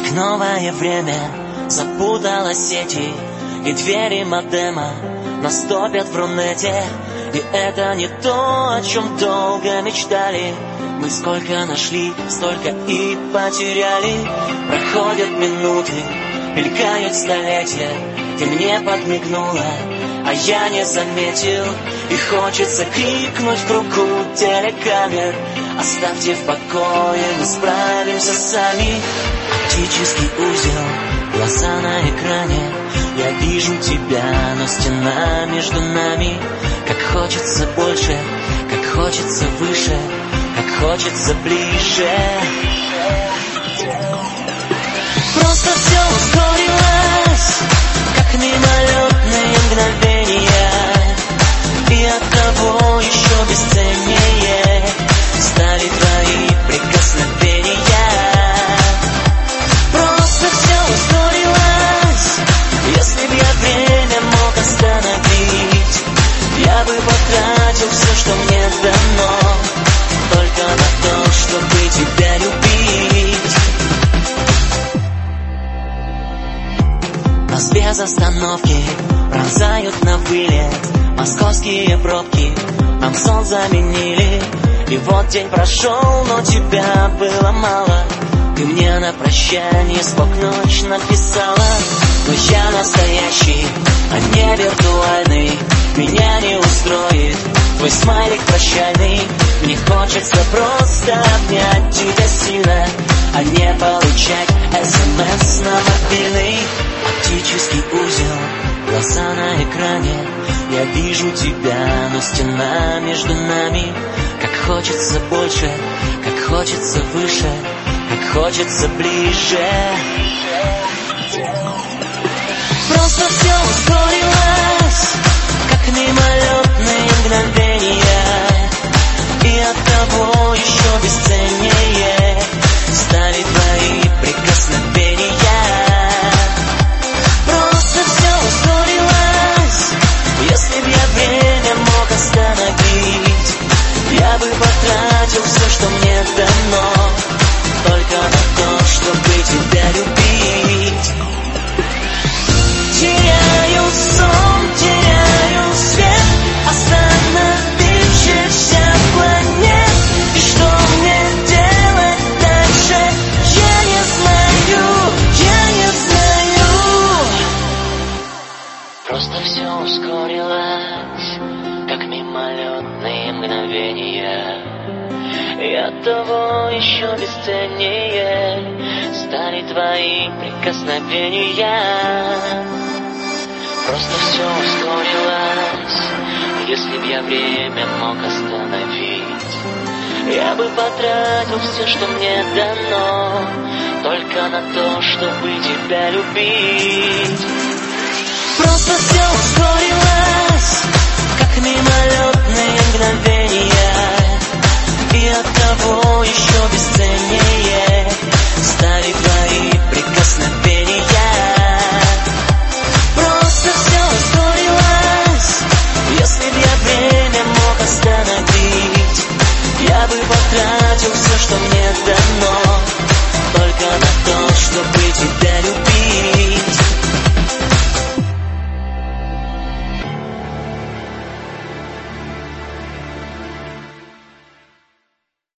как новое время запутало сети и двери модема наступят в Рунете. И это не то, о чем долго мечтали. Мы сколько нашли, столько и потеряли. Проходят минуты, мелькают столетия. Ты мне подмигнула, а я не заметил. И хочется крикнуть в кругу телекамер: оставьте в покое, мы справимся сами. Оптический узел, глаза на экране. Я вижу тебя, но стена между нами. Как хочется больше, как хочется выше, как хочется ближе. Просто все ускорилось, как мимолетные мгновения. И оттого еще бесценнее стали твои прикосновения. Просто все ускорилось. Если б я время мог остановить, я бы потратил все, что мне дано, только на то, чтобы тебя любить. Нас без остановки пронзают на вылет московские пробки, нам сон заменили. И вот день прошел, но тебя было мало. Ты мне на прощание спок ночь написала. Но я настоящий, а не виртуальный. Меня не устроит твой смайлик прощальный. Мне хочется просто обнять тебя сильно, а не получать СМС на мобильный. Оптический узел, глаза на экране. Я вижу тебя, но стена между нами. Как хочется больше, как хочется выше, как хочется ближе. Просто все ускорилось, как мимолетные мгновения. И оттого еще бесценнее стали твои прикосновения. Просто все ускорилось. Если б я время мог остановить, я бы потратил все, что мне дано, только на то, чтобы тебя любить. Теряю сон, теряю свет, остановившихся планет. И что мне делать дальше, я не знаю, я не знаю. Просто все ускорилось, как мимолетные мгновения. И оттого еще бесценнее стали твои прикосновения. Просто все ускорилось. Если б я время мог остановить, я бы потратил все, что мне дано, только на то, чтобы тебя любить. Просто все ускорилось, как мимолетные мгновения. И оттого еще бесценнее стали твои прикосновения. Просто все ускорилось. Если б я время мог остановить, я бы потратил все, что мне дано,